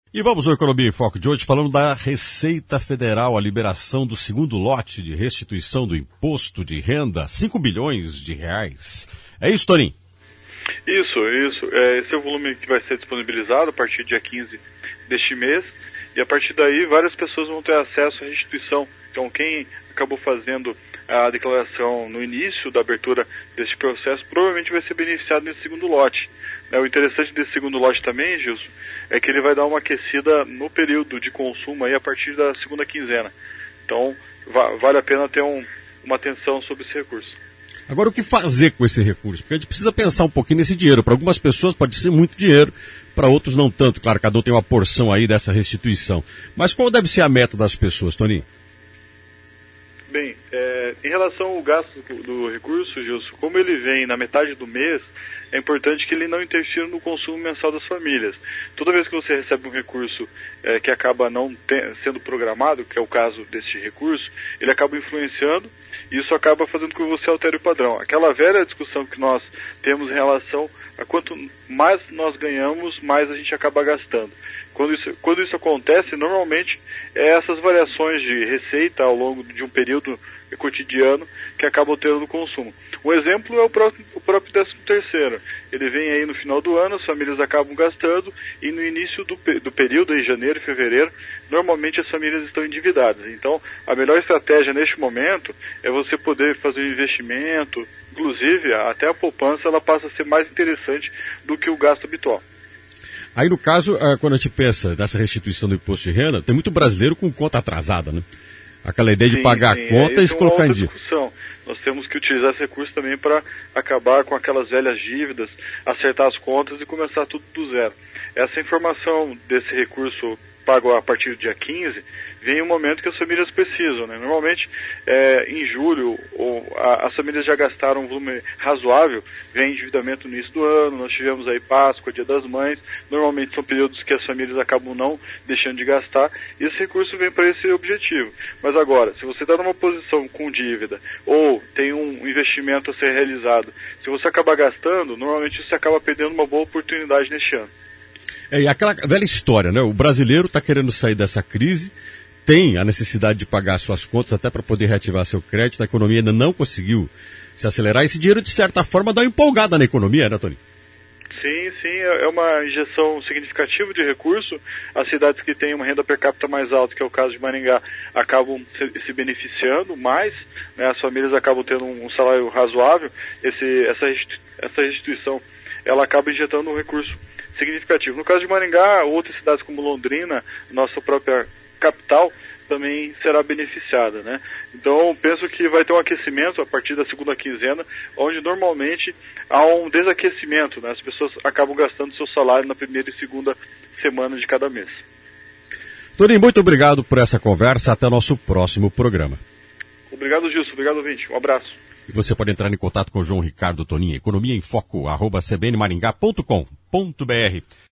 E vamos ao Economia em Foco de hoje falando da Receita Federal, a liberação do segundo lote de restituição do imposto de renda, 5 bilhões de reais. É isso, Toninho? Isso. Esse é o volume que vai ser disponibilizado a partir do dia 15 deste mês. E a partir daí, várias pessoas vão ter acesso à restituição. Então, quem acabou fazendo a declaração no início da abertura deste processo, provavelmente vai ser beneficiado nesse segundo lote. O interessante desse segundo lote também, Gilson, é que ele vai dar uma aquecida no período de consumo aí a partir da segunda quinzena. Então, vale a pena ter uma atenção sobre esse recurso. Agora, o que fazer com esse recurso? Porque a gente precisa pensar um pouquinho nesse dinheiro. Para algumas pessoas pode ser muito dinheiro, para outros não tanto. Claro, cada um tem uma porção aí dessa restituição. Mas qual deve ser a meta das pessoas, Toninho? Bem, em relação ao gasto do recurso, Gilson, como ele vem na metade do mês, é importante que ele não interfira no consumo mensal das famílias. Toda vez que você recebe um recurso que acaba não sendo programado, que é o caso deste recurso, ele acaba influenciando e isso acaba fazendo com que você altere o padrão. Aquela velha discussão que nós temos em relação a quanto mais nós ganhamos, mais a gente acaba gastando. Quando isso acontece, normalmente é essas variações de receita ao longo de um período cotidiano que acabam tendo no consumo. Um exemplo é o próprio 13º. Ele vem aí no final do ano, as famílias acabam gastando e no início do período, em janeiro e fevereiro, normalmente as famílias estão endividadas. Então, a melhor estratégia neste momento é você poder fazer um investimento, inclusive até a poupança ela passa a ser mais interessante do que o gasto habitual. Aí, no caso, quando a gente pensa nessa restituição do imposto de renda, tem muito brasileiro com conta atrasada, né? Aquela ideia de pagar a conta e se colocar em dívida. Nós temos que utilizar esse recurso também para acabar com aquelas velhas dívidas, acertar as contas e começar tudo do zero. Essa informação desse recurso pago a partir do dia 15, vem um momento que as famílias precisam, né? Normalmente, em julho, as famílias já gastaram um volume razoável, vem endividamento no início do ano, nós tivemos aí Páscoa, Dia das Mães, normalmente são períodos que as famílias acabam não deixando de gastar, e esse recurso vem para esse objetivo. Mas agora, se você está numa posição com dívida, ou tem um investimento a ser realizado, se você acabar gastando, normalmente você acaba perdendo uma boa oportunidade neste ano. E aquela velha história, né? O brasileiro está querendo sair dessa crise, tem a necessidade de pagar suas contas até para poder reativar seu crédito, a economia ainda não conseguiu se acelerar. Esse dinheiro, de certa forma, dá uma empolgada na economia, né, Tony? Sim, é uma injeção significativa de recurso. As cidades que têm uma renda per capita mais alta, que é o caso de Maringá, acabam se beneficiando mais, né? As famílias acabam tendo um salário razoável. Essa restituição, ela acaba injetando um recurso significativo. No caso de Maringá, outras cidades como Londrina, nossa própria capital, também será beneficiada, né? Então, penso que vai ter um aquecimento a partir da segunda quinzena, onde normalmente há um desaquecimento, né? As pessoas acabam gastando seu salário na primeira e segunda semana de cada mês. Toninho, muito obrigado por essa conversa. Até o nosso próximo programa. Obrigado, Gilson. Obrigado, ouvinte. Um abraço. E você pode entrar em contato com o João Ricardo Toninho, economiaemfoco@cbnmaringá.com.br.